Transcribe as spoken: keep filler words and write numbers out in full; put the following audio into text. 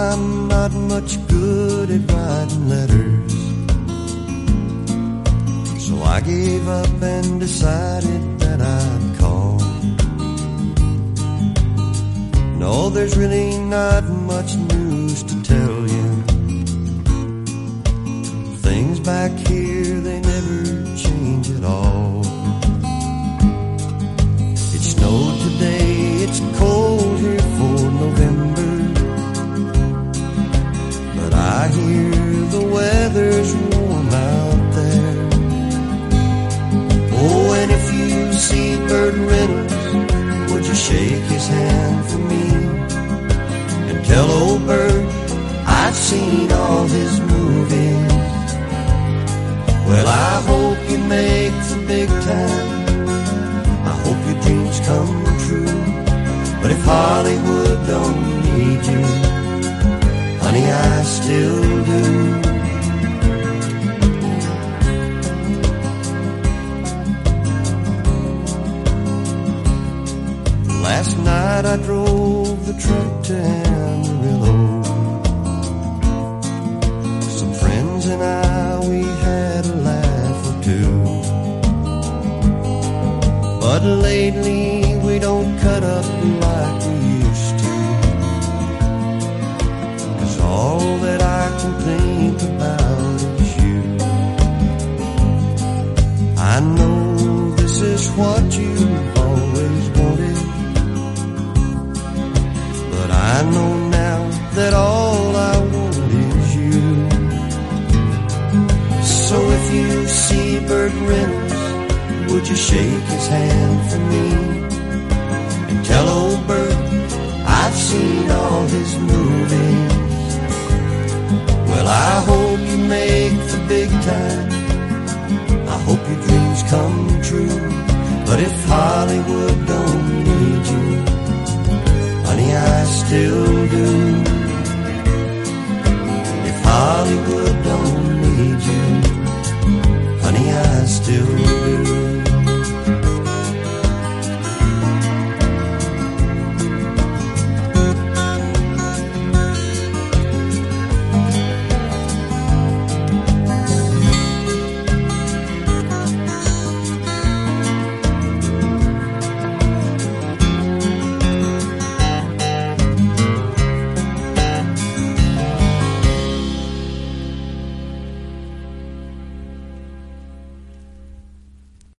I'm not much good at writing letters, so I gave up and decided that I'd call. No, there's really not much news to tell you. Things back here, they never change at all. It snowed today, it's cold here for November, but I hear the weather's warm out there. Oh, and if you see Burt Reynolds, would you shake his hand for me and tell old Burt I've seen all his movies? Well, I hope you make the big time, I hope your dreams come true. But if Hollywood don't need you, honey, I still do. Last night I drove the truck to Amarillo. Some friends and I, we had a laugh or two. But lately we don't cut up like we used to, 'cause all that I can think about is you. I know this is what you've always wanted, but I know now that all I want is you. So if you see Burt Reynolds, would you shake his hand for me and tell old Burt I've seen all his movies? Well, I hope you make the big time, I hope your dreams come true. But if Hollywood don't need you, honey, I still do. If Hollywood don't need you, honey, I still do.